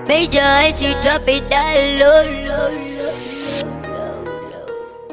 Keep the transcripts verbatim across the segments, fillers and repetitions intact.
Major I see drop it down low, low, low, low, low.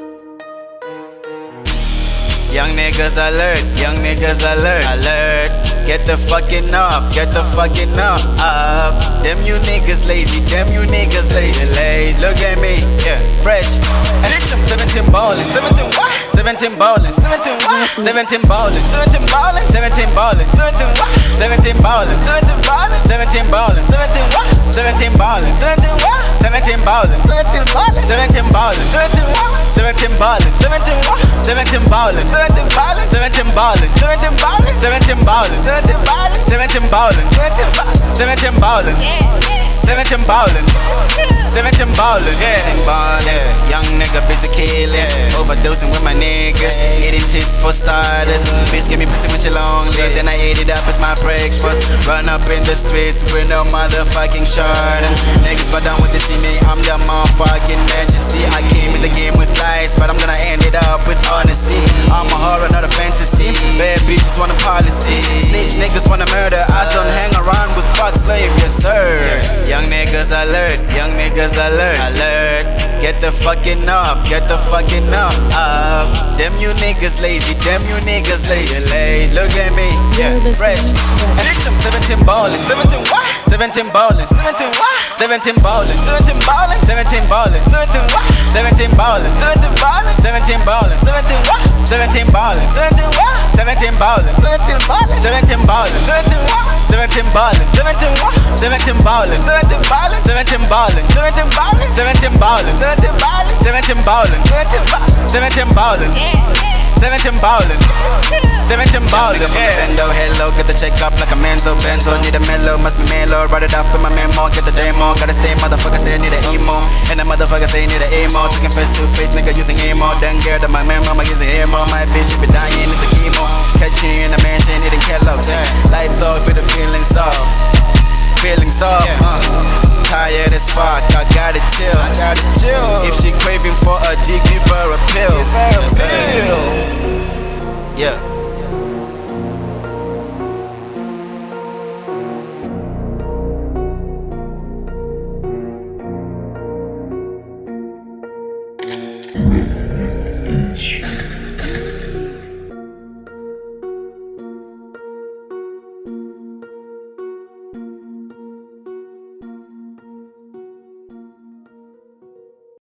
Young niggas alert, young niggas alert, alert. Get the fucking up, get the fucking up, up. Them you niggas lazy, them you niggas lazy, lazy. Look at me, yeah, fresh. Bitch, I'm seventeen ballin', seventeen what? seventeen ballin', seventeen what? seventeen ballin', seventeen ballin', seventeen ballin', seventeen what? seventeen ballin', seventeen ballin', seventeen ballin', seventeen what? seventeen ballin', seventeen what? seventeen ballin', seventeen ballin', seventeen ballin', seventeen what? seventeen ballin', seventeen what? seventeen ballin', seventeen ballin', seventeen ballin', seventeen ballin', seventeen ballin', seventeen ballin', seventeen ballin', seventeen ballin', seventeen ballin', seventeen ballin', seventeen ballin'. Young nigga busy killin', overdosing with my niggas, eating tits for starters. Bitch give me pussy when she lonely, then I ate it up as my breakfast. Run up in the streets with no motherfucking shirt. And niggas bow down with the see me, I'm the motherfucking majesty. I came in the game with lies, but I'm gonna end it up with honesty. I'm a horror, not a fantasy. Bad bitches want a policy. Snitch niggas wanna murder. I don't hang around with fuck slave, yes sir. Young niggas alert, young niggas alert, alert. Get the fucking up, get the fucking up, up. Them you niggas lazy, them you niggas lazy, lazy. Look at me, yeah, fresh. Bitch, I'm seventeen ballin', seventeen what? seventeen ballin', seventeen what? seventeen ballin', seventeen ballin', seventeen ballin', seventeen what? seventeen ballin', seventeen ballin', seventeen ballin', seventeen what? seventeen ballin', seventeen what? seventeen ballin', seventeen ballin', seventeen ballin', seventeen what? seventeen ballin', seventeen what? seventeen ballin', seventeen ballin', seventeen ballin', seventeen ballin', seventeen ballin', seventeen ballin', seventeen ballin', seventeen ballin', seventeen ballin', seventeen ballin'. Bendo, hello, get the check up like a Menzo, Benzo. Need a mellow, must be mellow. Write it off in my memo, get the demo. Gotta stay, motherfucker say I need an emo, and the motherfucker say I need an emo. Taking face to face, nigga using emo. Then girl that my memo, I'm using emo. My bitch, she be dying, it's a chemo. Catch me in a mansion, eating Kellogg's. Lights off with the feeling soft, feeling soft. Uh. Tired as fuck, I gotta chill. I gotta chill. If she craving for a D, give her a pill. Give her a pill. Yeah.